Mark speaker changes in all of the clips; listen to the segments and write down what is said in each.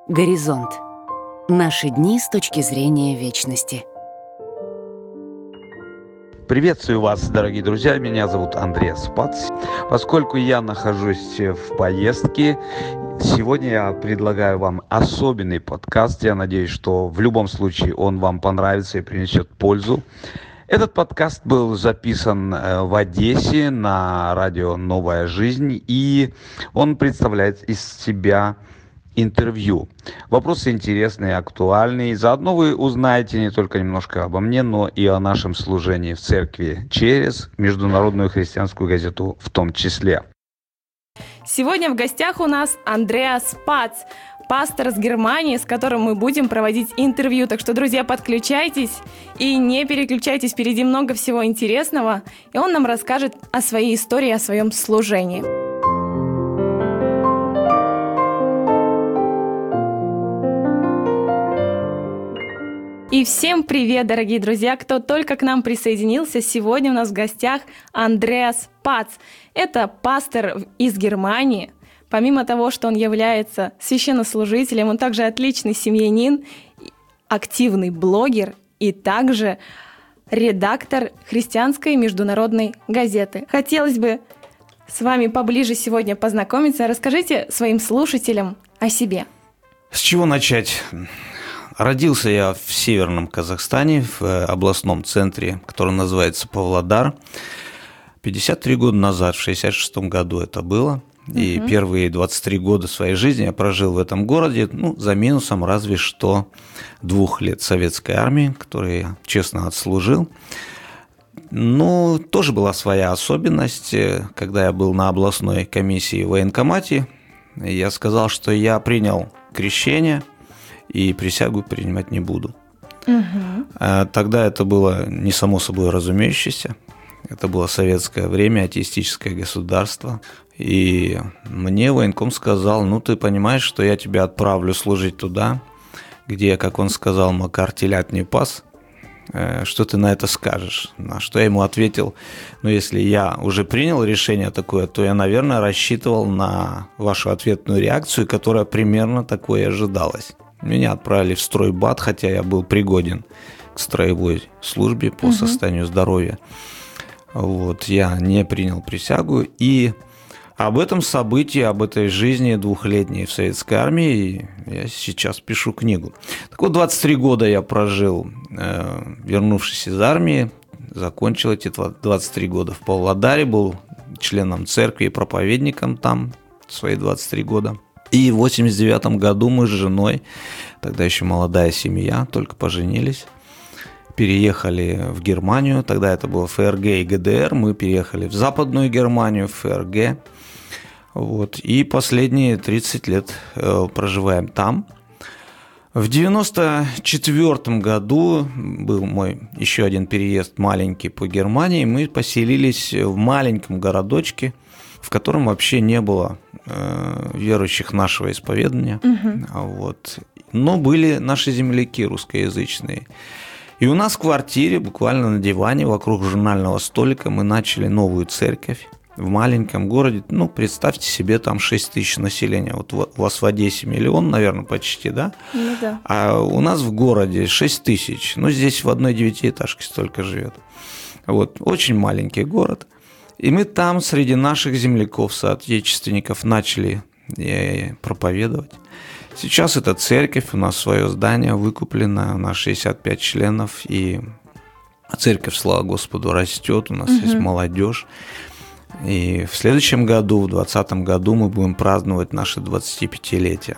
Speaker 1: Горизонт. Наши дни с точки зрения вечности.
Speaker 2: Приветствую вас, дорогие друзья, меня зовут Андрей Спац. Поскольку я нахожусь в поездке, сегодня я предлагаю вам особенный подкаст. Я надеюсь, что в любом случае он вам понравится и принесет пользу. Этот подкаст был записан в Одессе на радио «Новая жизнь», и он представляет из себя интервью. Вопросы интересные, актуальные. Заодно вы узнаете не только немножко обо мне, но и о нашем служении в церкви через Международную христианскую газету в том числе.
Speaker 3: Сегодня в гостях у нас Андреас Пац, пастор из Германии, с которым мы будем проводить интервью. Так что, друзья, подключайтесь и не переключайтесь, впереди много всего интересного, и он нам расскажет о своей истории, о своем служении. И всем привет, дорогие друзья, кто только к нам присоединился. Сегодня у нас в гостях Андреас Пац. Это пастор из Германии. Помимо того, что он является священнослужителем, он также отличный семьянин, активный блогер и также редактор христианской международной газеты. Хотелось бы с вами поближе сегодня познакомиться. Расскажите своим слушателям о себе.
Speaker 4: С чего начать? Родился я в северном Казахстане, в областном центре, который называется Павлодар. 53 года назад, в 1966 году это было. И первые 23 года своей жизни я прожил в этом городе, за минусом разве что 2 лет советской армии, которые я честно отслужил. Но тоже была своя особенность. Когда я был на областной комиссии в военкомате, я сказал, что я принял крещение и присягу принимать не буду. Тогда это было не само собой разумеющееся. Это было советское время, атеистическое государство. И мне военком сказал: ты понимаешь, что я тебя отправлю служить туда, где, как он сказал, Макар телят не пас. Что ты на это скажешь? На что я ему ответил: если я уже принял решение такое, то я, наверное, рассчитывал на вашу ответную реакцию, которая примерно такой и ожидалась. Меня отправили в стройбат, хотя я был пригоден к строевой службе по состоянию здоровья. Я не принял присягу, и об этом событии, об этой жизни 2-летней в советской армии я сейчас пишу книгу. Так вот, 23 года я прожил, вернувшись из армии, закончил эти 23 года в Павлодаре, был членом церкви и проповедником там свои 23 года. И в 1989 году мы с женой, тогда еще молодая семья, только поженились, переехали в Германию. Тогда это было ФРГ и ГДР. Мы переехали в Западную Германию, в ФРГ. И последние 30 лет проживаем там. В 1994 году был мой еще один переезд маленький по Германии. Мы поселились в маленьком городочке, в котором вообще не было верующих нашего исповедания. Но были наши земляки русскоязычные. И у нас в квартире, буквально на диване, вокруг журнального столика, мы начали новую церковь в маленьком городе. Представьте себе, там 6 тысяч населения. У вас в Одессе 1 миллион, наверное, почти, да?
Speaker 3: Да.
Speaker 4: А у нас в городе 6 тысяч. Здесь в одной 9-этажке столько живет. Очень маленький город. И мы там среди наших земляков, соотечественников, начали проповедовать. Сейчас это церковь, у нас свое здание выкуплено, у нас 65 членов, и церковь, слава Господу, растет, у нас есть молодежь. И в следующем году, в 2020 году, мы будем праздновать наше 25-летие.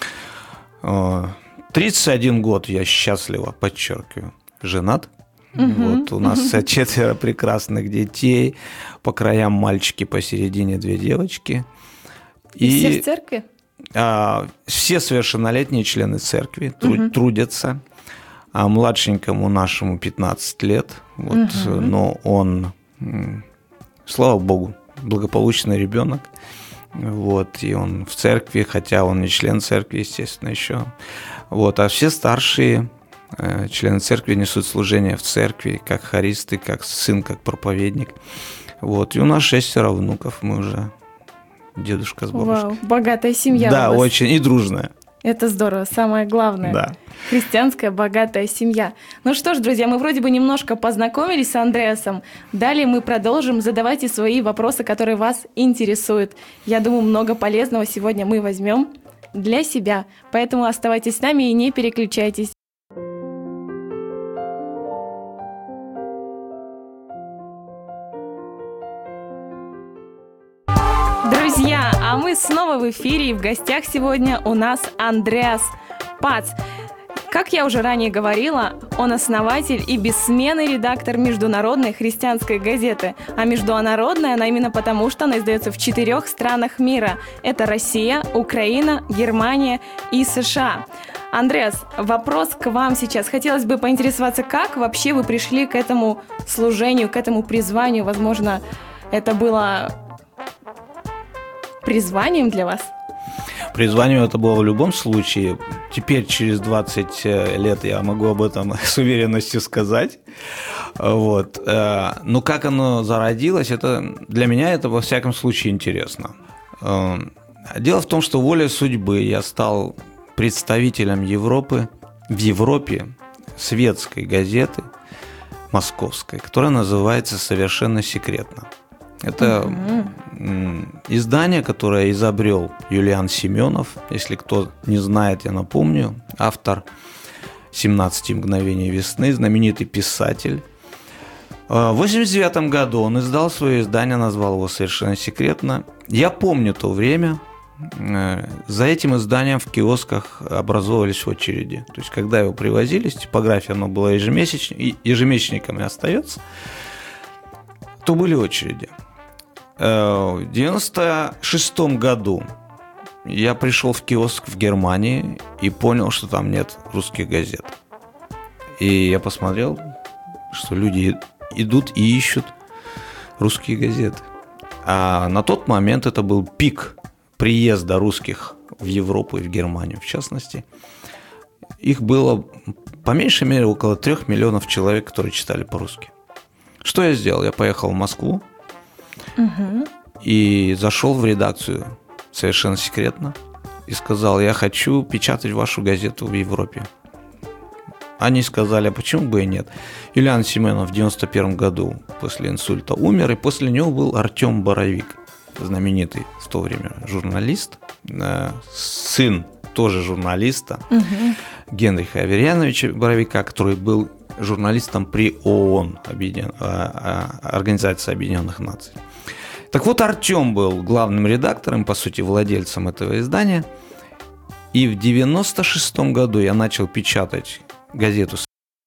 Speaker 4: 31 год я счастливо, подчеркиваю, женат. У нас 4 прекрасных детей, по краям мальчики, посередине 2 девочки.
Speaker 3: И все в церкви?
Speaker 4: Все совершеннолетние члены церкви трудятся. Младшенькому нашему 15 лет, но он, слава Богу, благополучный ребенок. И он в церкви, хотя он не член церкви, естественно, еще. А все старшие члены церкви несут служение в церкви, как хористы, как сын, как проповедник. И у нас 6 внуков, мы уже дедушка с бабушкой.
Speaker 3: Вау, богатая семья.
Speaker 4: Да,
Speaker 3: у вас.
Speaker 4: очень, и дружная.
Speaker 3: Это здорово, самое главное.
Speaker 4: Да.
Speaker 3: Христианская богатая семья. Ну что ж, друзья, мы вроде бы немножко познакомились с Андреасом. Далее мы продолжим. Задавайте свои вопросы, которые вас интересуют. Я думаю, много полезного сегодня мы возьмем для себя. Поэтому оставайтесь с нами и не переключайтесь. Друзья, а мы снова в эфире, и в гостях сегодня у нас Андреас Пац. Как я уже ранее говорила, он основатель и бессменный редактор международной христианской газеты. А международная она именно потому, что она издается в 4 странах мира. Это Россия, Украина, Германия и США. Андреас, вопрос к вам сейчас. Хотелось бы поинтересоваться, как вообще вы пришли к этому служению, к этому призванию? Возможно, это было призванием для вас?
Speaker 4: Призванием это было в любом случае. Теперь, через 20 лет, я могу об этом с уверенностью сказать. Вот. Но как оно зародилось, это, для меня это во всяком случае интересно. Дело в том, что волей судьбы я стал представителем Европы, в Европе светской газеты московской, которая называется «Совершенно секретно». Это издание, которое изобрел Юлиан Семенов. Если кто не знает, я напомню. Автор «17 мгновений весны», знаменитый писатель. В 1989 году он издал свое издание, назвал его «Совершенно секретно». Я помню то время. За этим изданием в киосках образовывались очереди. То есть, когда его привозили, с типографией оно было ежемесячником и остается, то были очереди. В 1996 году я пришел в киоск в Германии и понял, что там нет русских газет. И я посмотрел, что люди идут и ищут русские газеты. А на тот момент это был пик приезда русских в Европу и в Германию, в частности. Их было, по меньшей мере, около 3 миллионов человек, которые читали по-русски. Что я сделал? Я поехал в Москву и зашел в редакцию совершенно секретно и сказал: я хочу печатать вашу газету в Европе. Они сказали: а почему бы и нет? Юлиан Семенов в 1991 году после инсульта умер, и после него был Артем Боровик, знаменитый в то время журналист, сын тоже журналиста, Генриха Аверьяновича Боровика, который был журналистом при ООН, Организации Объединенных Наций. Так вот, Артем был главным редактором, по сути, владельцем этого издания. И в 1996 году я начал печатать газету.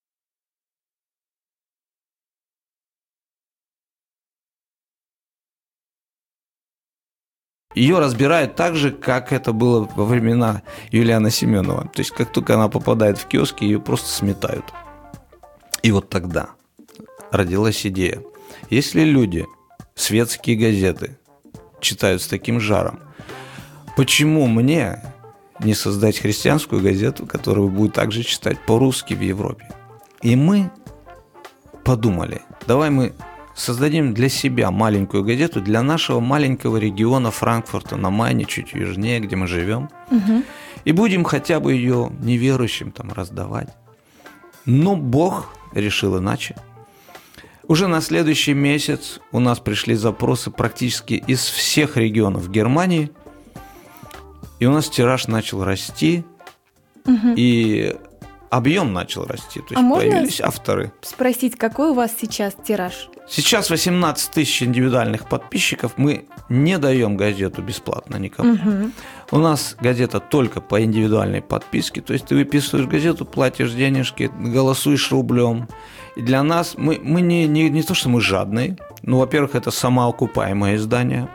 Speaker 4: Ее разбирают так же, как это было во времена Юлиана Семенова. То есть, как только она попадает в киоски, ее просто сметают. И вот тогда родилась идея. Если люди светские газеты читают с таким жаром, почему мне не создать христианскую газету, которую будет также читать по-русски в Европе? И мы подумали, давай мы создадим для себя маленькую газету, для нашего маленького региона Франкфурта на Майне, чуть южнее, где мы живем, и будем хотя бы ее неверующим там раздавать. Но Бог решил иначе. Уже на следующий месяц у нас пришли запросы практически из всех регионов Германии, и у нас тираж начал расти, и объем начал расти, то есть появились авторы.
Speaker 3: Спросить, какой у вас сейчас тираж?
Speaker 4: Сейчас 18 тысяч индивидуальных подписчиков. Мы не даем газету бесплатно никому. У нас газета только по индивидуальной подписке, то есть ты выписываешь газету, платишь денежки, голосуешь рублем. И для нас, мы не то, что мы жадные, но, во-первых, это самоокупаемое издание,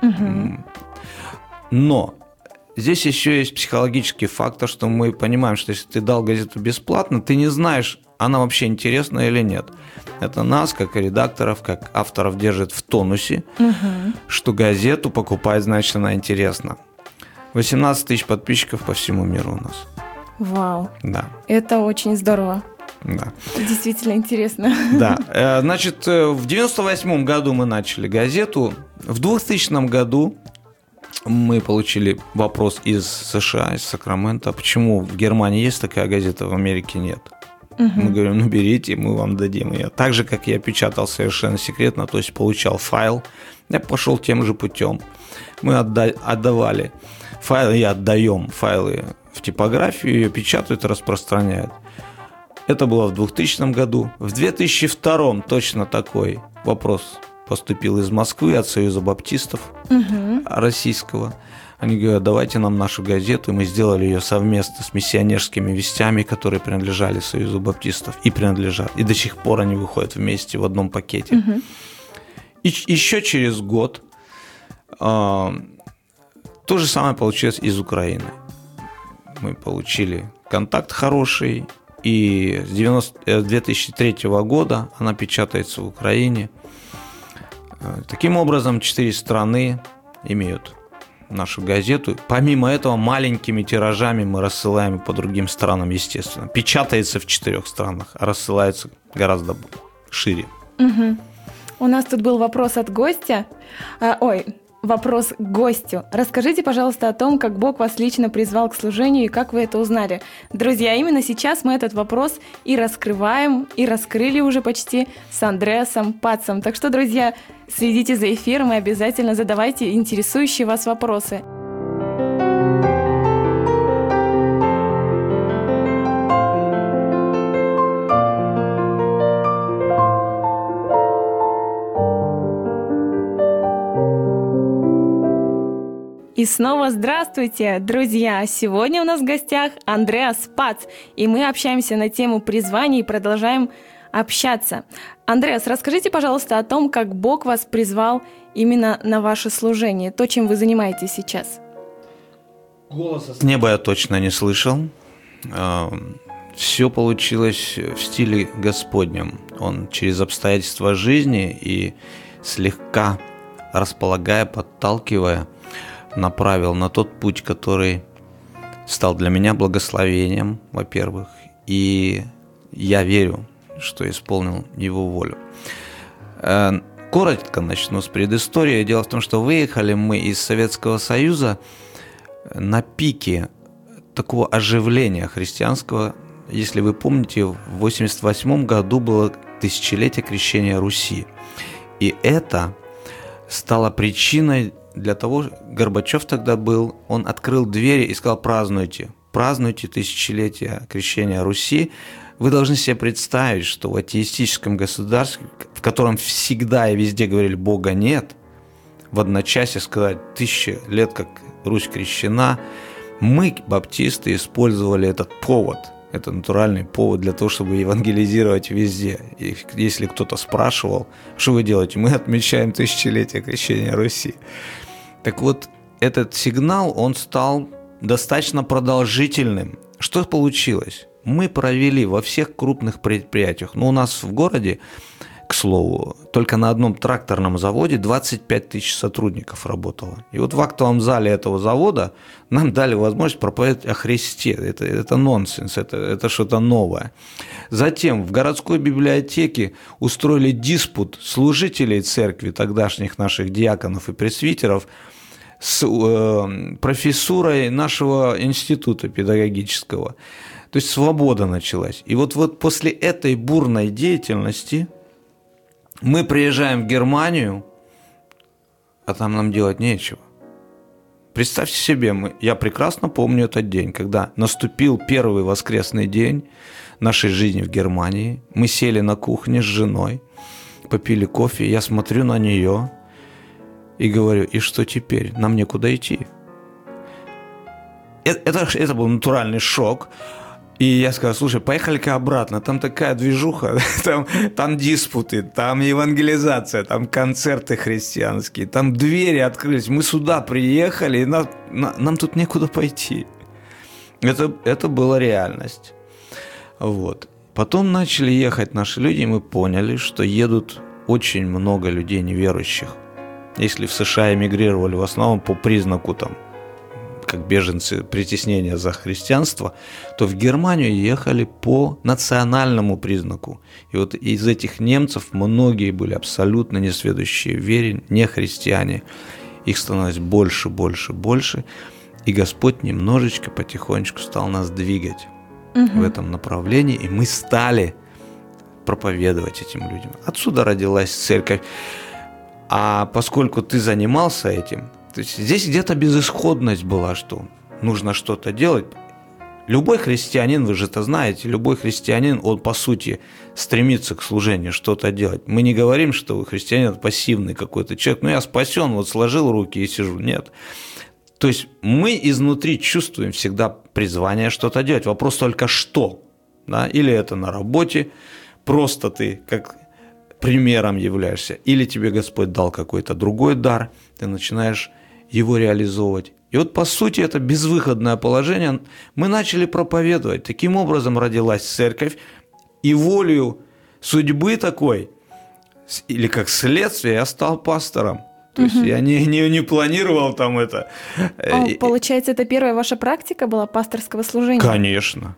Speaker 4: но здесь еще есть психологический фактор, что мы понимаем, что если ты дал газету бесплатно, ты не знаешь, она вообще интересна или нет. Это нас, как редакторов, как авторов, держит в тонусе, что газету покупать, значит, она интересна. 18 тысяч подписчиков по всему миру у нас.
Speaker 3: Вау.
Speaker 4: Да.
Speaker 3: Это очень здорово.
Speaker 4: Да.
Speaker 3: Действительно интересно.
Speaker 4: Да. Значит, в 1998 году мы начали газету. В 2000 году мы получили вопрос из США, из Сакрамента, почему в Германии есть такая газета, в Америке нет. Мы говорим, ну берите, мы вам дадим ее. Так же, как я печатал совершенно секретно, то есть получал файл, я пошел тем же путем. Мы отдавали файлы и отдаем файлы в типографию, ее печатают и распространяют. Это было в 2000 году. В 2002 точно такой вопрос поступил из Москвы от Союза баптистов российского. Они говорят, давайте нам нашу газету. И мы сделали ее совместно с миссионерскими вестями, которые принадлежали Союзу баптистов и принадлежат. И до сих пор они выходят вместе в одном пакете. И еще через год то же самое получилось из Украины. Мы получили контакт хороший. И с 2003 года она печатается в Украине. Таким образом, 4 страны имеют нашу газету. Помимо этого, маленькими тиражами мы рассылаем по другим странам, естественно. Печатается в 4 странах, а рассылается гораздо шире.
Speaker 3: У нас тут был вопрос от гостя. Вопрос к гостю. Расскажите, пожалуйста, о том, как Бог вас лично призвал к служению и как вы это узнали. Друзья, именно сейчас мы этот вопрос и раскрываем, и раскрыли уже почти с Андреасом Пацем. Так что, друзья, следите за эфиром и обязательно задавайте интересующие вас вопросы. И снова здравствуйте, друзья! Сегодня у нас в гостях Андреас Пац, и мы общаемся на тему призвания и продолжаем общаться. Андреас, расскажите, пожалуйста, о том, как Бог вас призвал именно на ваше служение, то, чем вы занимаетесь сейчас.
Speaker 4: Голоса с неба я точно не слышал. Все получилось в стиле Господнем. Он через обстоятельства жизни и слегка располагая, подталкивая, направил на тот путь, который стал для меня благословением, во-первых, и я верю, что исполнил его волю. Коротко начну с предыстории. Дело в том, что выехали мы из Советского Союза на пике такого оживления христианского. Если вы помните, в 1988 году было тысячелетие крещения Руси. И это стало причиной для того, Горбачев тогда был, он открыл двери и сказал, празднуйте тысячелетие крещения Руси. Вы должны себе представить, что в атеистическом государстве, в котором всегда и везде говорили «Бога нет», в одночасье сказать 1000 лет, как Русь крещена, мы, баптисты, использовали этот повод, это натуральный повод для того, чтобы евангелизировать везде. И если кто-то спрашивал, что вы делаете, мы отмечаем тысячелетие крещения Руси. Так вот, этот сигнал, он стал достаточно продолжительным. Что получилось? Мы провели во всех крупных предприятиях, у нас в городе, к слову, только на одном тракторном заводе 25 тысяч сотрудников работало. И вот в актовом зале этого завода нам дали возможность проповедовать о Христе. Это нонсенс, это что-то новое. Затем в городской библиотеке устроили диспут служителей церкви, тогдашних наших диаконов и пресвитеров, с профессурой нашего института педагогического. То есть свобода началась. И вот после этой бурной деятельности мы приезжаем в Германию, а там нам делать нечего. Представьте себе, я прекрасно помню этот день, когда наступил первый воскресный день нашей жизни в Германии. Мы сели на кухне с женой, попили кофе, я смотрю на нее и говорю, и что теперь? Нам некуда идти. Это был натуральный шок. И я сказал, слушай, поехали-ка обратно, там такая движуха, там диспуты, там евангелизация, там концерты христианские, там двери открылись, мы сюда приехали, и нам тут некуда пойти. Это была реальность. Вот. Потом начали ехать наши люди, и мы поняли, что едут очень много людей неверующих. Если в США эмигрировали в основном по признаку там, как беженцы притеснения за христианство, то в Германию ехали по национальному признаку. И вот из этих немцев многие были абсолютно несведущие в вере, не христиане. их становилось больше, больше, больше. И Господь немножечко, потихонечку стал нас двигать в этом направлении, и мы стали проповедовать этим людям. Отсюда родилась церковь. А поскольку ты занимался этим, то есть здесь где-то безысходность была, что нужно что-то делать. Любой христианин, вы же это знаете, любой христианин, он по сути стремится к служению, что-то делать. Мы не говорим, что христианин – это пассивный какой-то человек, я спасен, вот сложил руки и сижу. Нет. То есть мы изнутри чувствуем всегда призвание что-то делать. Вопрос только что. Да? Или это на работе, просто ты как примером являешься, или тебе Господь дал какой-то другой дар, ты начинаешь его реализовывать. И вот по сути это безвыходное положение мы начали проповедовать. Таким образом родилась церковь, и волею судьбы такой, или как следствие, я стал пастором. То есть я не планировал там это.
Speaker 3: Получается, это первая ваша практика была пасторского служения?
Speaker 4: Конечно.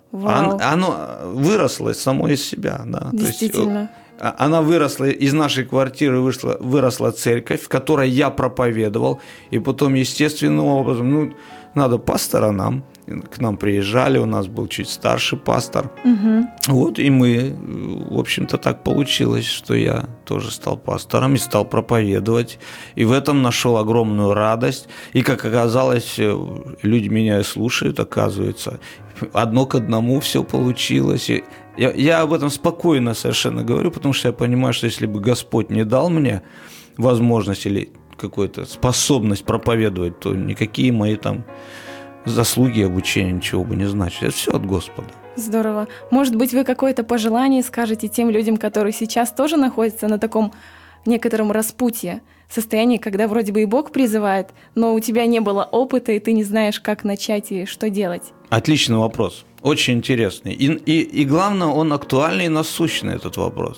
Speaker 4: Оно выросло само из себя. Да.
Speaker 3: Действительно.
Speaker 4: То есть, она выросла, из нашей квартиры выросла церковь, в которой я проповедовал, и потом естественным образом, надо пастора нам, к нам приезжали, у нас был чуть старший пастор, вот, и мы, в общем-то, так получилось, что я тоже стал пастором и стал проповедовать, и в этом нашел огромную радость, и, как оказалось, люди меня и слушают, оказывается, одно к одному все получилось, и я об этом спокойно совершенно говорю, потому что я понимаю, что если бы Господь не дал мне возможность или какую-то способность проповедовать, то никакие мои там заслуги, обучения ничего бы не значили. Это все от Господа.
Speaker 3: Здорово. Может быть, вы какое-то пожелание скажете тем людям, которые сейчас тоже находятся на таком некотором распутье, состоянии, когда вроде бы и Бог призывает, но у тебя не было опыта, и ты не знаешь, как начать и что делать? Отличный
Speaker 4: вопрос. Очень интересный. И главное, он актуальный и насущный, этот вопрос.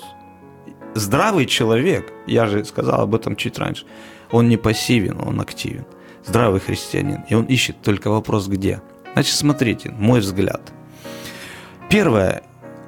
Speaker 4: Здравый человек, я же сказал об этом чуть раньше, он не пассивен, он активен. Здравый христианин. И он ищет только вопрос где. Значит, смотрите, мой взгляд. Первое,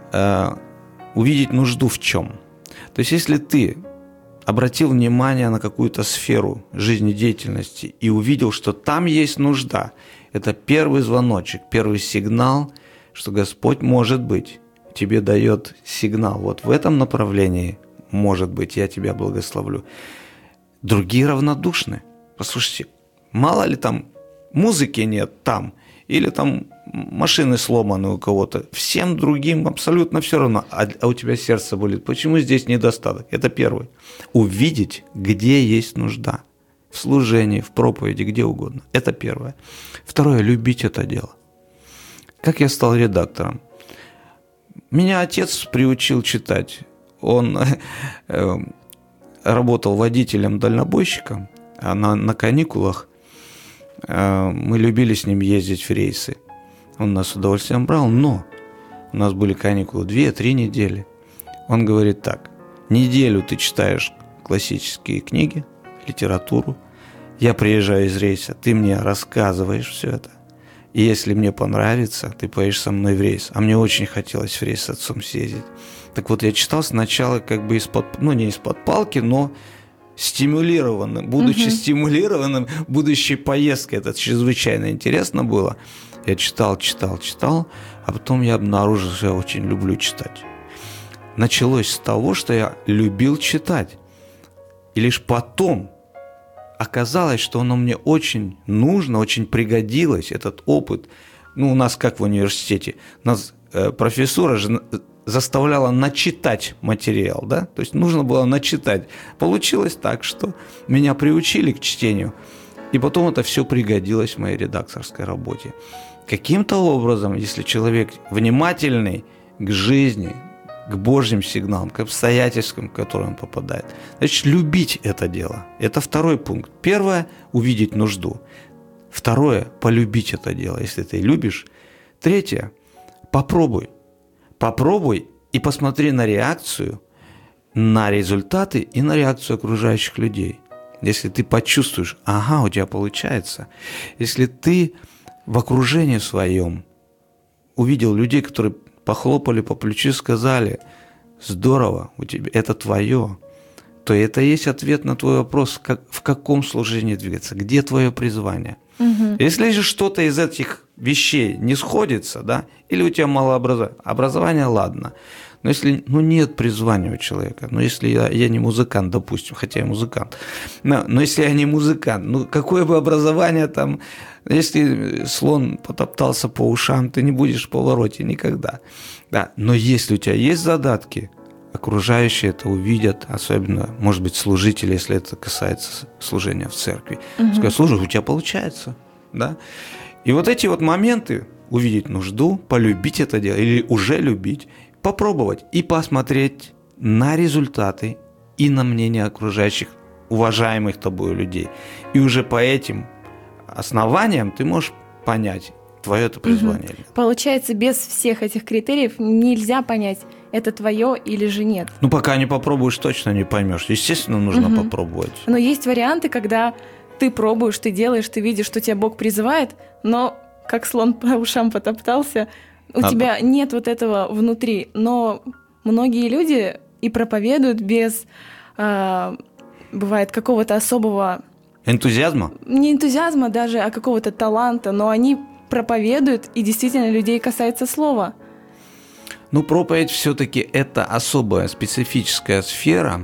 Speaker 4: увидеть нужду в чем. То есть, если ты обратил внимание на какую-то сферу жизнедеятельности и увидел, что там есть нужда, это первый звоночек, первый сигнал, что Господь, может быть, тебе дает сигнал. Вот в этом направлении, может быть, я тебя благословлю. Другие равнодушны. Послушайте, мало ли там музыки нет там, или там машины сломаны у кого-то. Всем другим абсолютно все равно. А у тебя сердце болит. Почему здесь недостаток? Это первый. Увидеть, где есть нужда. В служении, в проповеди, где угодно. Это первое. Второе, любить это дело. Как я стал редактором? Меня отец приучил читать. Он работал водителем-дальнобойщиком, а на каникулах мы любили с ним ездить в рейсы. Он нас с удовольствием брал, но у нас были каникулы 2-3 недели. Он говорит так: неделю ты читаешь классические книги, литературу, я приезжаю из рейса, ты мне рассказываешь все это, и если мне понравится, ты поедешь со мной в рейс. А мне очень хотелось в рейс с отцом съездить. Так вот, я читал сначала как бы не из-под палки, но стимулированным, будучи стимулированным будущей поездкой. Это чрезвычайно интересно было. Я читал, а потом я обнаружил, что я очень люблю читать. Началось с того, что я любил читать. И лишь потом оказалось, что оно мне очень нужно, очень пригодилось, этот опыт. У нас как в университете, нас профессура же заставляла начитать материал, да? То есть нужно было начитать. Получилось так, что меня приучили к чтению, и потом это все пригодилось в моей редакторской работе. Каким-то образом, если человек внимательный к жизни, к Божьим сигналам, к обстоятельствам, в которые он попадает, значит, любить это дело. Это второй пункт. Первое – увидеть нужду. Второе – полюбить это дело, если ты любишь. Третье – попробуй. Попробуй и посмотри на реакцию, на результаты и на реакцию окружающих людей. Если ты почувствуешь, ага, у тебя получается. Если ты в окружении своем увидел людей, которые похлопали по плечу и сказали: здорово, у тебя это твое, то это и есть ответ на твой вопрос, в каком служении двигаться, где твое призвание. Если же что-то из этих вещей не сходится, да, или у тебя мало образования, ладно. Но если нет призвания у человека, если я не музыкант, допустим, хотя я музыкант, но если я не музыкант, какое бы образование там, если слон потоптался по ушам, ты не будешь в повороте никогда. Да. Но если у тебя есть задатки, окружающие это увидят, особенно, может быть, служители, если это касается служения в церкви. Скажут: слушай, у тебя получается. Да? И вот эти вот моменты, увидеть нужду, полюбить это дело или уже любить, попробовать и посмотреть на результаты и на мнение окружающих, уважаемых тобой людей. И уже по этим основаниям ты можешь понять, твое это призвание.
Speaker 3: Получается, без всех этих критериев нельзя понять, это твое или же нет.
Speaker 4: Пока не попробуешь, точно не поймешь. Естественно, нужно попробовать.
Speaker 3: Но есть варианты, когда ты пробуешь, ты делаешь, ты видишь, что тебя Бог призывает, но как слон по ушам потоптался, у тебя нет вот этого внутри. Но многие люди и проповедуют без, бывает, какого-то особого...
Speaker 4: Энтузиазма?
Speaker 3: Не энтузиазма даже, а какого-то таланта, но они проповедуют, и действительно людей касается слова.
Speaker 4: Проповедь все-таки это особая, специфическая сфера.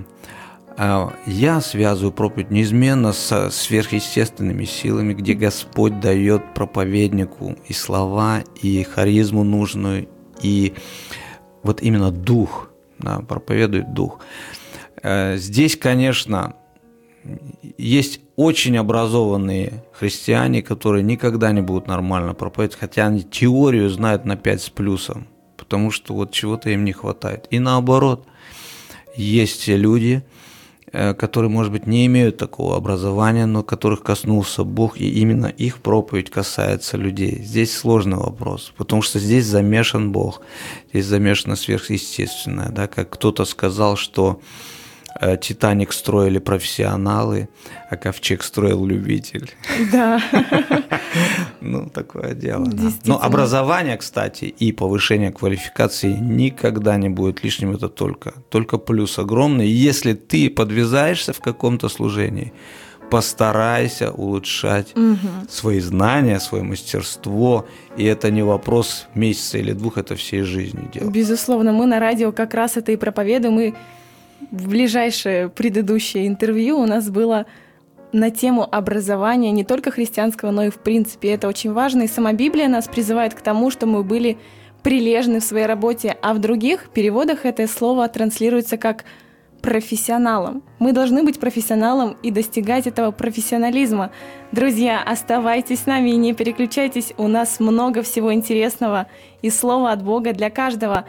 Speaker 4: Я связываю проповедь неизменно со сверхъестественными силами, где Господь дает проповеднику и слова, и харизму нужную, и вот именно дух, да, проповедует дух. Здесь, конечно, есть очень образованные христиане, которые никогда не будут нормально проповедовать, хотя они теорию знают на 5 с плюсом, потому что вот чего-то им не хватает. И наоборот, есть люди, которые, может быть, не имеют такого образования, но которых коснулся Бог, и именно их проповедь касается людей. Здесь сложный вопрос, потому что здесь замешан Бог, здесь замешано сверхъестественное. Да? Как кто-то сказал, что «Титаник» строили профессионалы, а «Ковчег» строил любитель.
Speaker 3: Да.
Speaker 4: Такое дело. Да. Но образование, кстати, и повышение квалификации никогда не будет лишним, это только плюс огромный. Если ты подвязаешься в каком-то служении, постарайся улучшать свои знания, свое мастерство, и это не вопрос месяца или 2, это всей жизни дело.
Speaker 3: Безусловно, мы на радио как раз это и проповедуем, и в ближайшее предыдущее интервью у нас было на тему образования не только христианского, но и в принципе. Это очень важно. И сама Библия нас призывает к тому, что мы были прилежны в своей работе, а в других переводах это слово транслируется как профессионалом. Мы должны быть профессионалом и достигать этого профессионализма. Друзья, оставайтесь с нами и не переключайтесь. У нас много всего интересного и слова от Бога для каждого.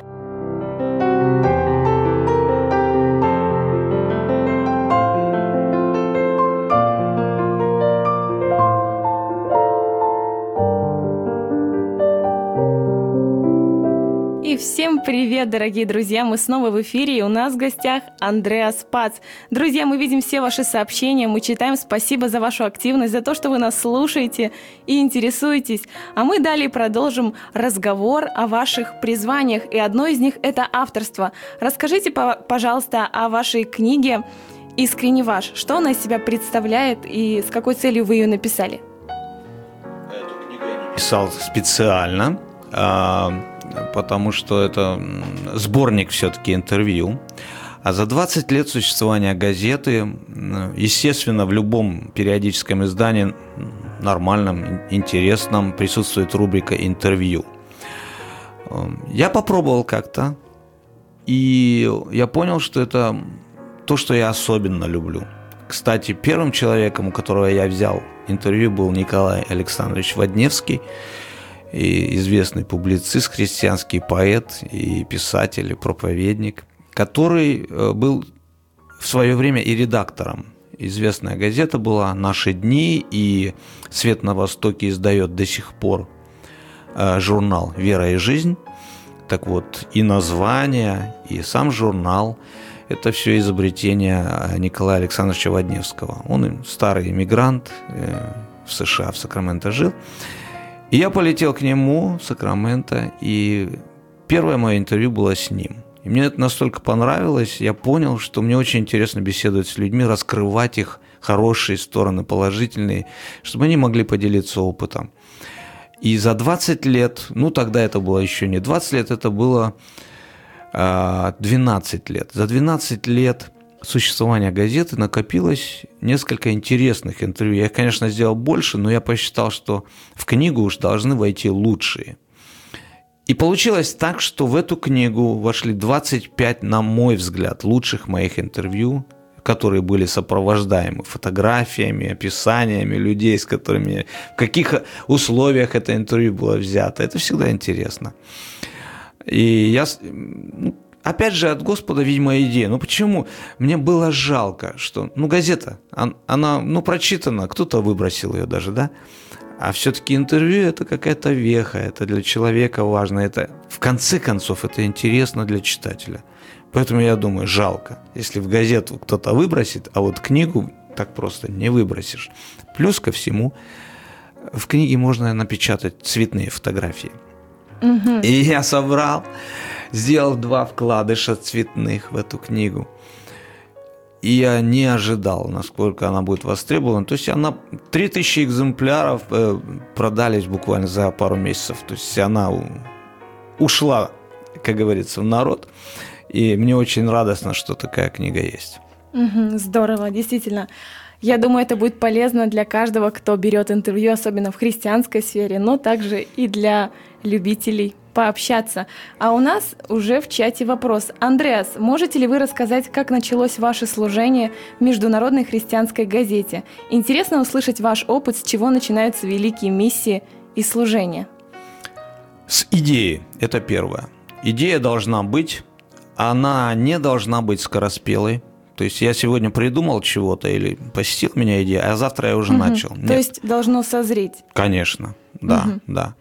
Speaker 3: И всем привет, дорогие друзья! Мы снова в эфире, и у нас в гостях Андреас Пац. Друзья, мы видим все ваши сообщения, мы читаем. Спасибо за вашу активность, за то, что вы нас слушаете и интересуетесь. А мы далее продолжим разговор о ваших призваниях, и одно из них – это авторство. Расскажите, пожалуйста, о вашей книге «Искренне ваш». Что она из себя представляет и с какой целью вы ее написали?
Speaker 4: Эту книгу я писал специально, потому что это сборник все-таки интервью. А за 20 лет существования газеты, естественно, в любом периодическом издании, нормальном, интересном, присутствует рубрика «Интервью». Я попробовал как-то, и я понял, что это то, что я особенно люблю. Кстати, первым человеком, у которого я взял интервью, был Николай Александрович Водневский, и известный публицист, христианский поэт и писатель, и проповедник, который был в свое время и редактором. Известная газета была «Наши дни», и «Свет на Востоке» издает до сих пор журнал «Вера и жизнь». Так вот, и название, и сам журнал – это все изобретение Николая Александровича Водневского. Он старый иммигрант, в США, в Сакраменто жил. И я полетел к нему в Сакраменто, и первое мое интервью было с ним. И мне это настолько понравилось, я понял, что мне очень интересно беседовать с людьми, раскрывать их хорошие стороны, положительные, чтобы они могли поделиться опытом. И за 20 лет, ну тогда это было еще не 20 лет, это было 12 лет. За 12 лет существования газеты накопилось несколько интересных интервью. Я, конечно, сделал больше, но я посчитал, что в книгу уж должны войти лучшие. И получилось так, что в эту книгу вошли 25, на мой взгляд, лучших моих интервью, которые были сопровождаемы фотографиями, описаниями людей, с которыми, в каких условиях это интервью было взято. Это всегда интересно. И я, опять же, от Господа, видимо, идея. Ну почему? Мне было жалко, что, газета, она, прочитана, кто-то выбросил ее даже, да? А все-таки интервью – это какая-то веха, это для человека важно, это, в конце концов, это интересно для читателя. Поэтому я думаю, жалко, если в газету кто-то выбросит, а вот книгу так просто не выбросишь. Плюс ко всему, в книге можно напечатать цветные фотографии. Угу. И я собрал, сделал 2 вкладыша цветных в эту книгу. И я не ожидал, насколько она будет востребована. То есть 3000 экземпляров продались буквально за пару месяцев. То есть она ушла, как говорится, в народ. И мне очень радостно, что такая книга есть.
Speaker 3: Здорово, действительно. Я думаю, это будет полезно для каждого, кто берет интервью, особенно в христианской сфере, но также и для любителей пообщаться. А у нас уже в чате вопрос. Андреас, можете ли вы рассказать, как началось ваше служение в Международной христианской газете? Интересно услышать ваш опыт, с чего начинаются великие миссии и служения.
Speaker 4: С идеи. Это первое. Идея должна быть, она не должна быть скороспелой. То есть я сегодня придумал чего-то или посетила меня идея, а завтра я уже начал.
Speaker 3: То есть должно созреть.
Speaker 4: Конечно, да, да.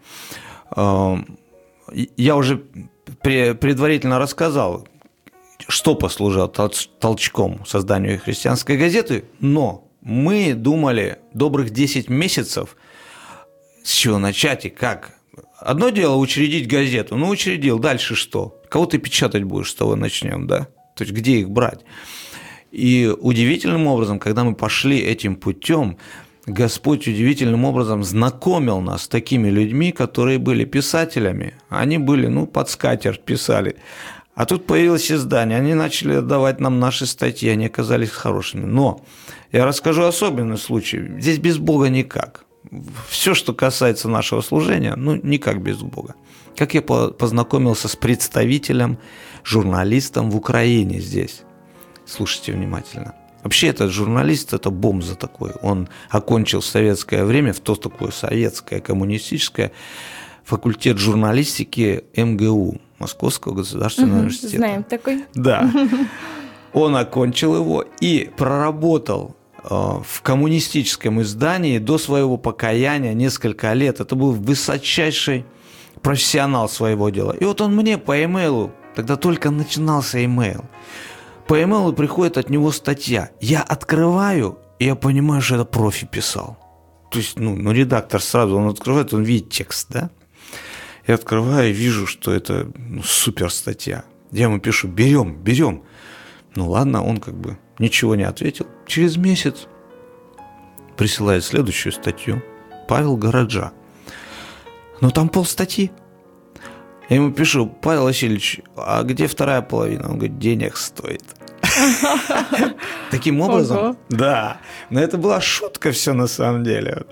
Speaker 4: Я уже предварительно рассказал, что послужило толчком созданию христианской газеты, но мы думали добрых 10 месяцев, с чего начать и как. Одно дело учредить газету, учредил, дальше что? Кого ты печатать будешь, с того начнем, да? То есть где их брать? И удивительным образом, когда мы пошли этим путем, Господь удивительным образом знакомил нас с такими людьми, которые были писателями. Они были, под скатерть писали. А тут появилось издание, они начали отдавать нам наши статьи, они оказались хорошими. Но я расскажу особенный случай. Здесь без Бога никак. Все, что касается нашего служения, никак без Бога. Как я познакомился с представителем, журналистом в Украине здесь. Слушайте внимательно. Вообще этот журналист, это бомза такой. Он окончил в советское время, в то такое советское, коммунистическое, факультет журналистики МГУ, Московского государственного университета.
Speaker 3: Знаем такой.
Speaker 4: Да. Он окончил его и проработал в коммунистическом издании до своего покаяния несколько лет. Это был высочайший профессионал своего дела. И вот он мне по имейлу, тогда только начинался имейл, по имейлу приходит от него статья. Я открываю, и я понимаю, что это профи писал. То есть, редактор сразу, он открывает, он видит текст, да? Я открываю и вижу, что это супер статья. Я ему пишу, берем. Ладно, он ничего не ответил. Через месяц присылает следующую статью. Павел Городжа. Там полстатьи. Я ему пишу, Павел Васильевич, а где вторая половина? Он говорит, денег стоит. Таким образом, да. Но это была шутка все на самом деле.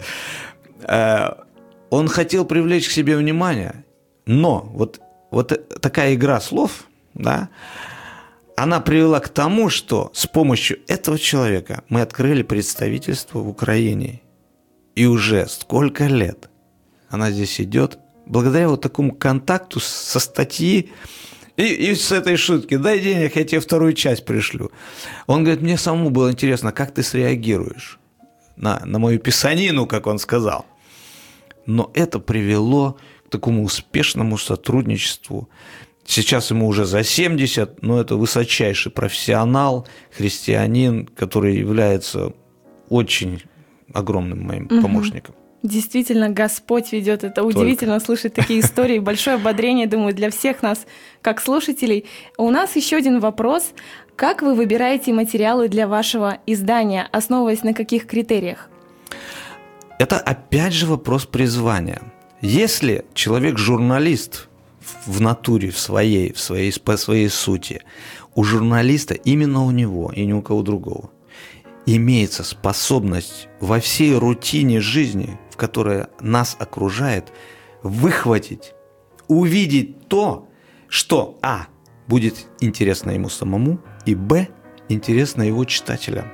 Speaker 4: Он хотел привлечь к себе внимание, но вот такая игра слов, да, она привела к тому, что с помощью этого человека мы открыли представительство в Украине. И уже сколько лет она здесь идет, благодаря вот такому контакту со статьи и с этой шутки, дай денег, я тебе вторую часть пришлю. Он говорит, мне самому было интересно, как ты среагируешь на мою писанину, как он сказал. Но это привело к такому успешному сотрудничеству. Сейчас ему уже за 70, но это высочайший профессионал, христианин, который является очень огромным моим помощником.
Speaker 3: Действительно, Господь ведет. Это удивительно слышать такие истории. Большое ободрение, думаю, для всех нас, как слушателей. У нас еще один вопрос. Как вы выбираете материалы для вашего издания, основываясь на каких критериях?
Speaker 4: Это опять же вопрос призвания. Если человек журналист в натуре, по своей сути, у журналиста, именно у него и ни у кого другого, имеется способность во всей рутине жизни, в которой нас окружает, выхватить, увидеть то, что будет интересно ему самому, и интересно его читателям.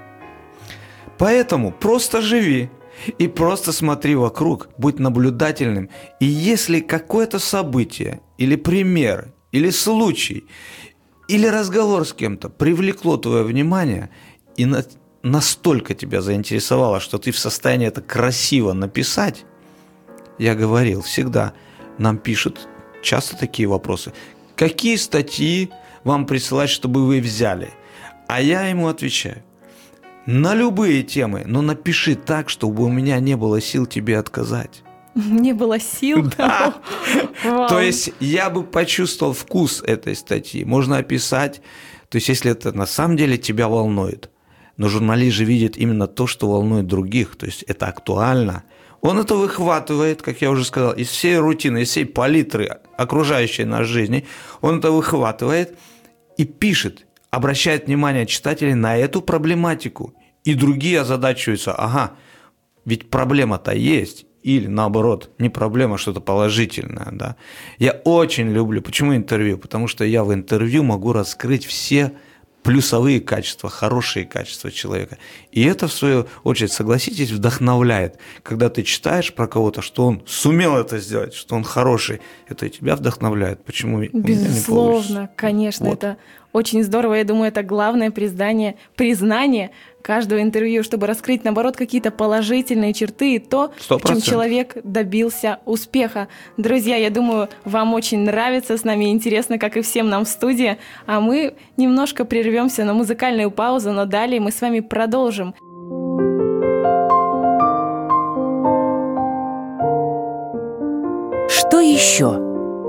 Speaker 4: Поэтому просто живи и просто смотри вокруг, будь наблюдательным. И если какое-то событие, или пример, или случай, или разговор с кем-то привлекло твое внимание и настолько тебя заинтересовало, что ты в состоянии это красиво написать, я говорил всегда, нам пишут часто такие вопросы. Какие статьи вам присылать, чтобы вы взяли? А я ему отвечаю. На любые темы, но напиши так, чтобы у меня не было сил тебе отказать.
Speaker 3: Не было сил?
Speaker 4: Да. То есть я бы почувствовал вкус этой статьи. Можно описать, то есть если это на самом деле тебя волнует. Но журналист же видит именно то, что волнует других. То есть это актуально. Он это выхватывает, как я уже сказал, из всей рутины, из всей палитры окружающей нас жизни. Он это выхватывает и пишет, обращает внимание читателей на эту проблематику. И другие озадачиваются, ведь проблема-то есть. Или наоборот, не проблема, что-то положительное. Да? Я очень люблю, почему интервью? Потому что я в интервью могу раскрыть все плюсовые качества, хорошие качества человека. И это, в свою очередь, согласитесь, вдохновляет. Когда ты читаешь про кого-то, что он сумел это сделать, что он хороший, это и тебя вдохновляет. Почему у меня не получится?
Speaker 3: Безусловно, конечно, это очень здорово. Я думаю, это главное признание каждого интервью, чтобы раскрыть, наоборот, какие-то положительные черты и то,
Speaker 4: 100%.
Speaker 3: в чем человек добился успеха. Друзья, я думаю, вам очень нравится с нами, интересно, как и всем нам в студии. А мы немножко прервемся на музыкальную паузу, но далее мы с вами продолжим.
Speaker 1: Что еще?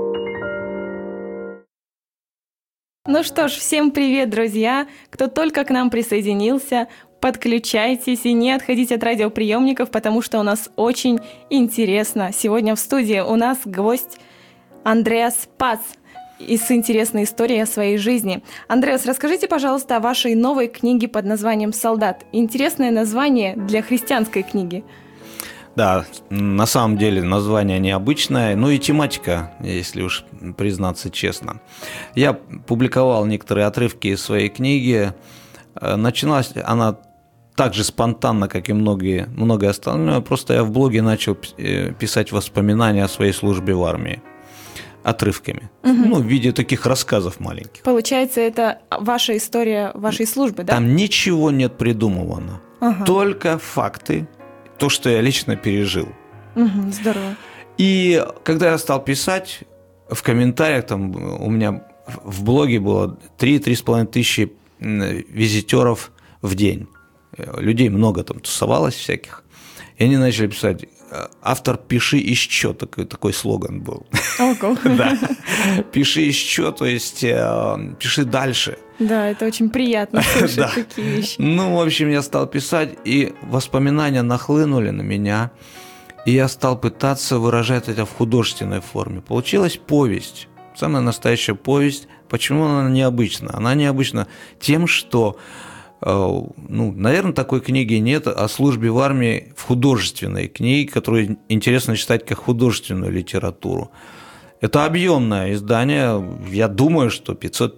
Speaker 3: Ну что ж, всем привет, друзья! Кто только к нам присоединился, подключайтесь и не отходите от радиоприемников, потому что у нас очень интересно. Сегодня в студии у нас гость Андреас Пац с интересной историей о своей жизни. Андреас, расскажите, пожалуйста, о вашей новой книге под названием «Солдат». Интересное название для христианской книги.
Speaker 4: Да, на самом деле название необычное, и тематика, если уж признаться честно. Я публиковал некоторые отрывки из своей книги. Началась она так же спонтанно, как и многое остальное. Просто я в блоге начал писать воспоминания о своей службе в армии отрывками. В виде таких рассказов маленьких.
Speaker 3: Получается, это ваша история вашей службы, да?
Speaker 4: Там ничего нет придумывано. Только факты. То, что я лично пережил.
Speaker 3: Здорово.
Speaker 4: И когда я стал писать, в комментариях у меня в блоге было 3-3,5 тысячи визитеров в день. Людей много там тусовалось всяких. И они начали писать: автор, пиши еще, такой слоган был. Да. Пиши еще, то есть пиши дальше.
Speaker 3: Да, это очень приятно слышать такие вещи.
Speaker 4: В общем, я стал писать, и воспоминания нахлынули на меня, и я стал пытаться выражать это в художественной форме. Получилась повесть, самая настоящая повесть. Почему она необычна? Она необычна тем, что, наверное, такой книги нет о службе в армии в художественной книге, которую интересно читать как художественную литературу. Это объемное издание, я думаю, что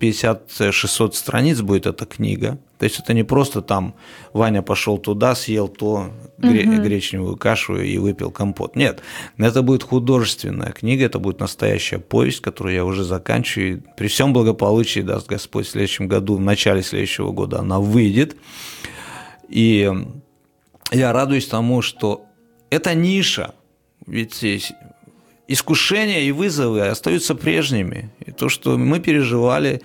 Speaker 4: 550-600 страниц будет эта книга. То есть это не просто там Ваня пошел туда, съел то, гречневую кашу и выпил компот. Нет, это будет художественная книга, это будет настоящая повесть, которую я уже заканчиваю. При всем благополучии, даст Господь, в следующем году, в начале следующего года она выйдет. И я радуюсь тому, что эта ниша, ведь искушения и вызовы остаются прежними. И то, что мы переживали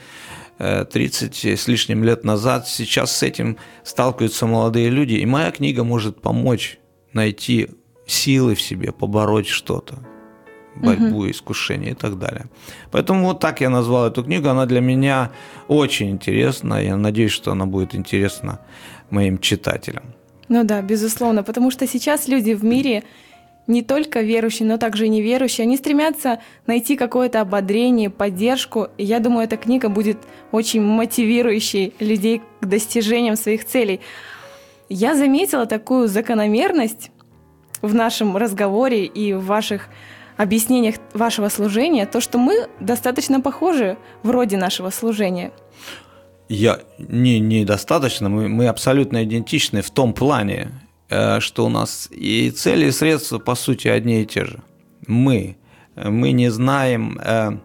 Speaker 4: 30 с лишним лет назад, сейчас с этим сталкиваются молодые люди. И моя книга может помочь найти силы в себе побороть что-то, борьбу, искушение и так далее. Поэтому вот так я назвал эту книгу. Она для меня очень интересна. Я надеюсь, что она будет интересна моим читателям.
Speaker 3: Ну да, безусловно, потому что сейчас люди в мире не только верующие, но также и неверующие, они стремятся найти какое-то ободрение, поддержку. И я думаю, эта книга будет очень мотивирующей людей к достижениям своих целей. Я заметила такую закономерность в нашем разговоре и в ваших объяснениях вашего служения, то, что мы достаточно похожи в роде нашего служения.
Speaker 4: Я недостаточно, мы абсолютно идентичны в том плане, что у нас и цели, и средства, по сути, одни и те же. Мы не знаем,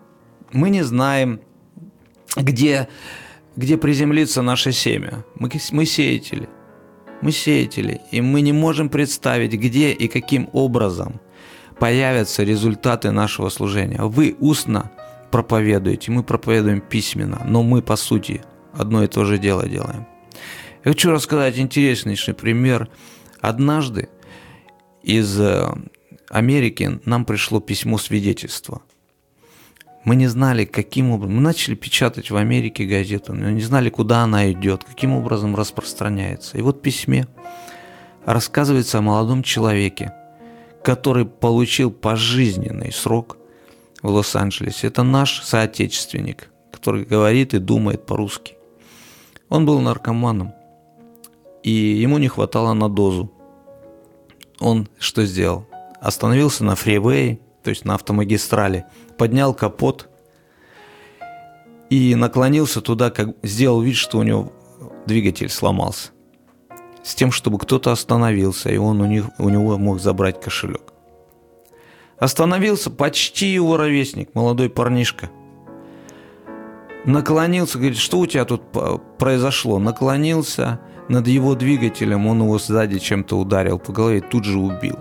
Speaker 4: где приземлится наше семя. Мы сеятели. Мы сеятели, и мы не можем представить, где и каким образом появятся результаты нашего служения. Вы устно проповедуете, мы проповедуем письменно, но мы, по сути, одно и то же дело делаем. Я хочу рассказать интереснейший пример. Однажды из Америки нам пришло письмо свидетельства. Мы не знали, каким образом. Мы начали печатать в Америке газету, но не знали, куда она идет, каким образом распространяется. И вот в письме рассказывается о молодом человеке, который получил пожизненный срок в Лос-Анджелесе. Это наш соотечественник, который говорит и думает по-русски. Он был наркоманом, и ему не хватало на дозу. Он что сделал? Остановился на фривее, то есть на автомагистрали, поднял капот и наклонился туда, сделал вид, что у него двигатель сломался, с тем, чтобы кто-то остановился, и он у него мог забрать кошелек. Остановился почти его ровесник, молодой парнишка. Наклонился, говорит, что у тебя тут произошло? Наклонился над его двигателем, он его сзади чем-то ударил по голове и тут же убил.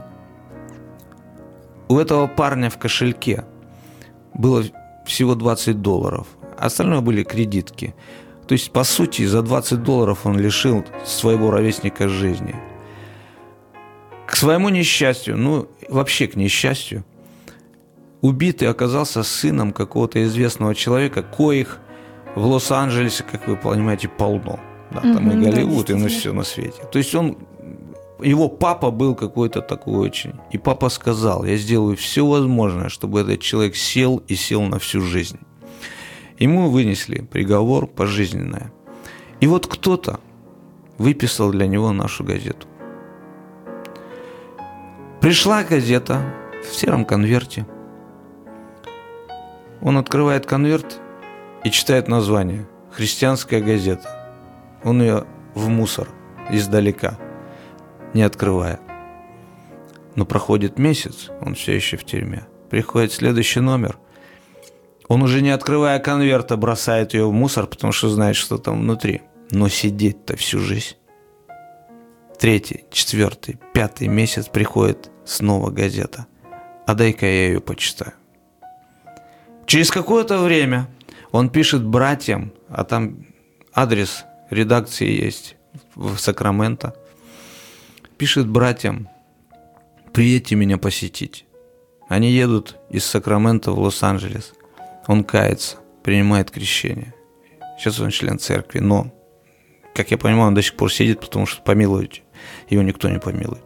Speaker 4: У этого парня в кошельке было всего $20, остальное были кредитки. То есть, по сути, за $20 он лишил своего ровесника жизни. К своему несчастью, вообще к несчастью, убитый оказался сыном какого-то известного человека, коих в Лос-Анджелесе, как вы понимаете, полно. Да, там и Голливуд, и все на свете. То есть его папа был какой-то такой очень. И папа сказал, я сделаю все возможное, чтобы этот человек сел на всю жизнь. Ему вынесли приговор пожизненное. И вот кто-то выписал для него нашу газету. Пришла газета в сером конверте. Он открывает конверт и читает название «Христианская газета». Он ее в мусор издалека, не открывая. Но проходит месяц, он все еще в тюрьме. Приходит следующий номер. Он уже не открывая конверта бросает ее в мусор, потому что знает, что там внутри. Но сидеть-то всю жизнь. 3-й, 4-й, 5-й месяц приходит снова газета. А дай-ка я ее почитаю. Через какое-то время он пишет братьям, а там адрес редакции есть в Сакраменто. Пишет братьям, приедьте меня посетить. Они едут из Сакрамента в Лос-Анджелес. Он кается, принимает крещение. Сейчас он член церкви, но, как я понимаю, он до сих пор сидит, потому что помилуете. Его никто не помилует.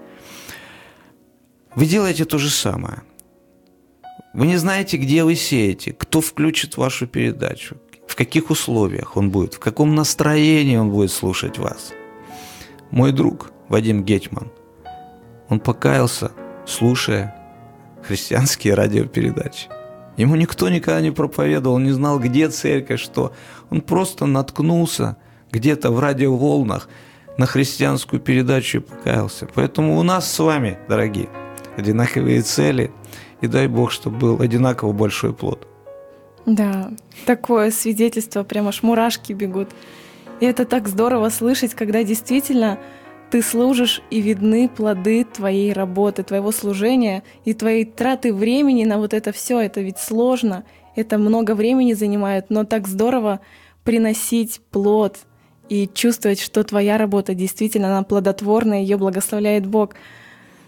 Speaker 4: Вы делаете то же самое. Вы не знаете, где вы сеете, кто включит вашу передачу, в каких условиях он будет, в каком настроении он будет слушать вас. Мой друг Вадим Гетман, он покаялся, слушая христианские радиопередачи. Ему никто никогда не проповедовал, не знал, где церковь, что. Он просто наткнулся где-то в радиоволнах на христианскую передачу и покаялся. Поэтому у нас с вами, дорогие, одинаковые цели, и дай Бог, чтобы был одинаково большой плод.
Speaker 3: Да, такое свидетельство, прям аж мурашки бегут. И это так здорово слышать, когда действительно ты служишь, и видны плоды твоей работы, твоего служения и твоей траты времени на вот это все. Это ведь сложно, это много времени занимает, но так здорово приносить плод и чувствовать, что твоя работа действительно она плодотворна, ее благословляет Бог.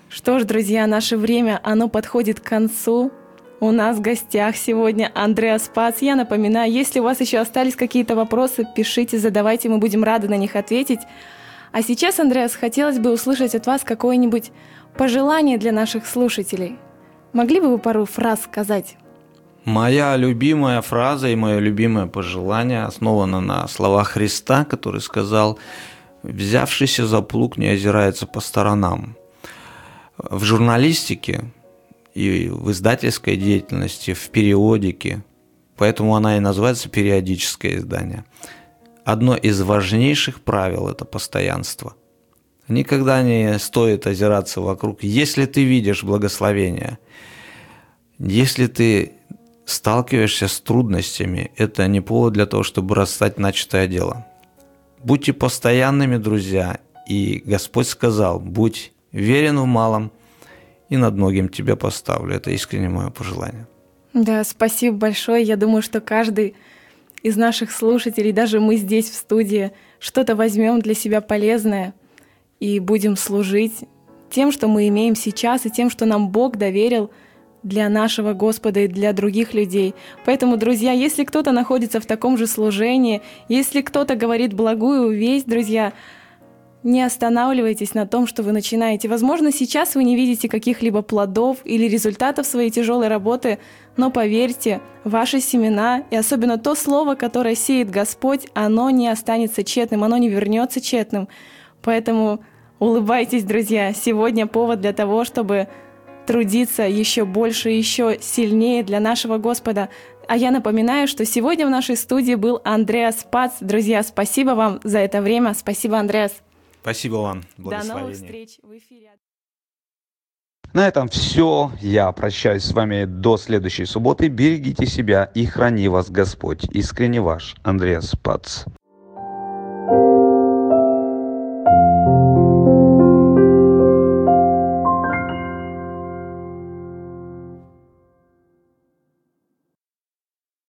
Speaker 3: Что ж, друзья, наше время, оно подходит к концу. У нас в гостях сегодня Андреас Пац. Я напоминаю, если у вас еще остались какие-то вопросы, пишите, задавайте, мы будем рады на них ответить. А сейчас, Андреас, хотелось бы услышать от вас какое-нибудь пожелание для наших слушателей. Могли бы вы пару фраз сказать?
Speaker 4: Моя любимая фраза и мое любимое пожелание основано на словах Христа, который сказал: «Взявшийся за плуг не озирается по сторонам». В журналистике и в издательской деятельности, в периодике, поэтому она и называется периодическое издание, одно из важнейших правил – это постоянство. Никогда не стоит озираться вокруг. Если ты видишь благословение, если ты сталкиваешься с трудностями, это не повод для того, чтобы бросать начатое дело. Будьте постоянными, друзья, и Господь сказал: будь верен в малом, и над многим тебя поставлю. Это искренне мое пожелание.
Speaker 3: Да, спасибо большое. Я думаю, что каждый из наших слушателей, даже мы здесь в студии, что-то возьмем для себя полезное и будем служить тем, что мы имеем сейчас, и тем, что нам Бог доверил для нашего Господа и для других людей. Поэтому, друзья, если кто-то находится в таком же служении, если кто-то говорит благую весть, друзья, не останавливайтесь на том, что вы начинаете. Возможно, сейчас вы не видите каких-либо плодов или результатов своей тяжелой работы, но поверьте, ваши семена и особенно то слово, которое сеет Господь, оно не останется тщетным, оно не вернется тщетным. Поэтому улыбайтесь, друзья. Сегодня повод для того, чтобы трудиться еще больше, еще сильнее для нашего Господа. А я напоминаю, что сегодня в нашей студии был Андреас Пац. Друзья, спасибо вам за это время. Спасибо, Андреас.
Speaker 4: Спасибо вам.
Speaker 3: До новых встреч в эфире.
Speaker 2: На этом все. Я прощаюсь с вами до следующей субботы. Берегите себя и храни вас Господь. Искренне ваш Андреас Пац.